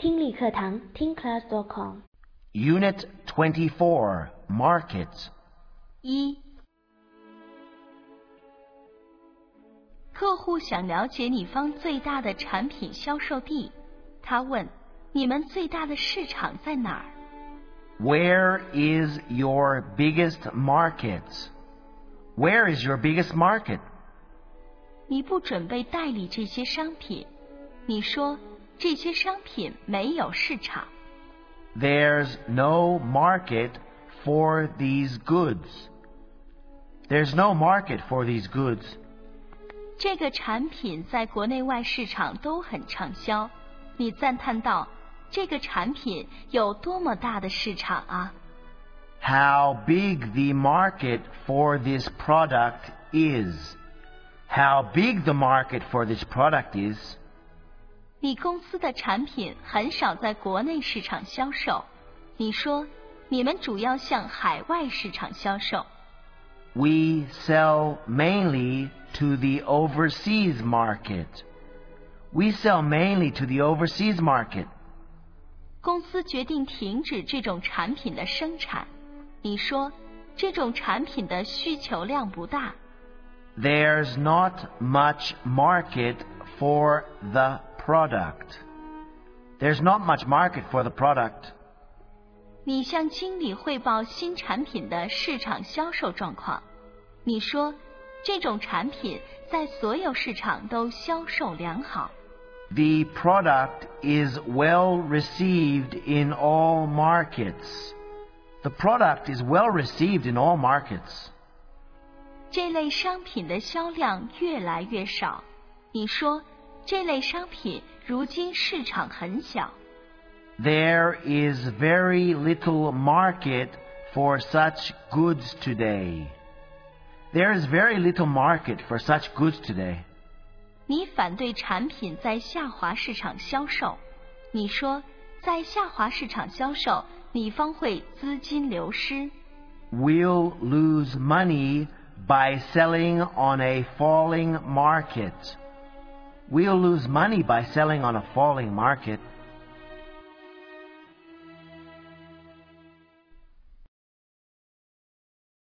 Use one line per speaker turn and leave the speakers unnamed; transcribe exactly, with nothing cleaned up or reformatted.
听力课堂听 class dot com
Unit twenty-four, Market.
一、客户想了解你方最大的产品销售地，他问：你们最大的市场在哪儿？
Where is your biggest market? Where is your biggest market?
你不准备代理这些商品，你说这些商品没有市场。
There's no market for these goods. There's no market for these goods.
这个产品在国内外市场都很畅销，你赞叹道：这个产品有多么大的市场啊！
How big the market for this product is. How big the market for this product is.
你公司的产品很少在国内市场销售，你说你们主要向海外市场销售。
We sell mainly to the overseas market. We sell mainly to the overseas market.
公司决定停止这种产品的生产，你说这种产品的需求量不大。
There's not much market for the product. There's not much market for the product.
你向经理汇报新产品的市场销售状况，你说这种产品在所有市场都销售良好。
The product is well received in all markets. The product is well received in all markets.
这类商品的销量越来越少，你说这类商品如今市场很小。
There is very little market for such goods today. There is very little market for such goods today.
你反对产品在下滑市场销售，你说在下滑市场销售，你方会资金流失。
We'll lose money by selling on a falling market. We'll lose money by selling on a falling market.